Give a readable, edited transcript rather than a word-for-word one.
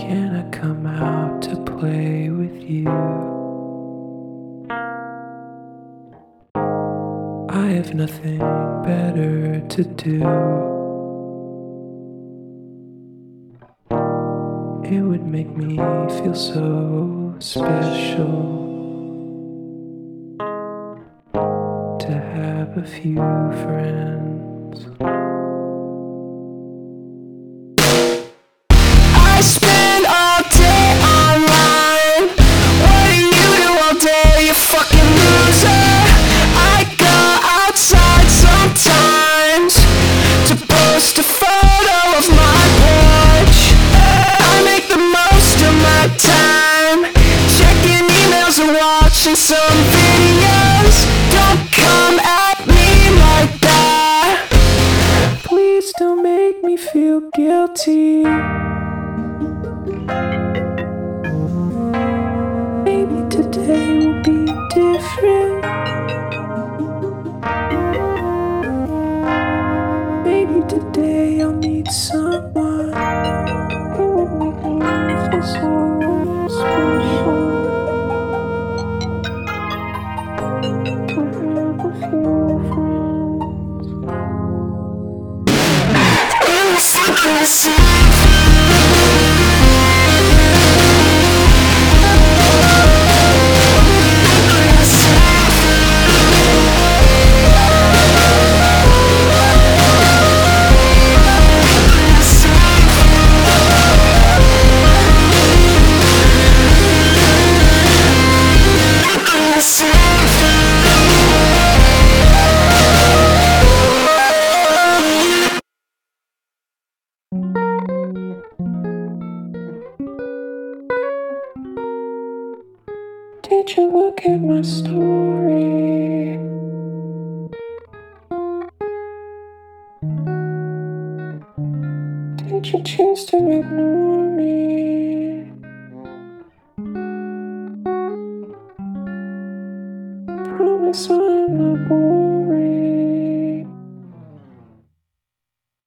Can I come out to play with you? I have nothing better to do. It would make me feel so special to have a few friends. I spend all day online. What do you do all day, you fucking loser? I go outside sometimes to post a photo of my porch. I make the most of my time, checking emails and watching some videos. Don't come at me like that. Please don't make me feel guilty. Maybe today will be different. Maybe today I'll meet someone who would make me feel so special. To have a few friends. In the secrets. Did you look at my story? Did you choose to ignore me? Promise I'm not boring.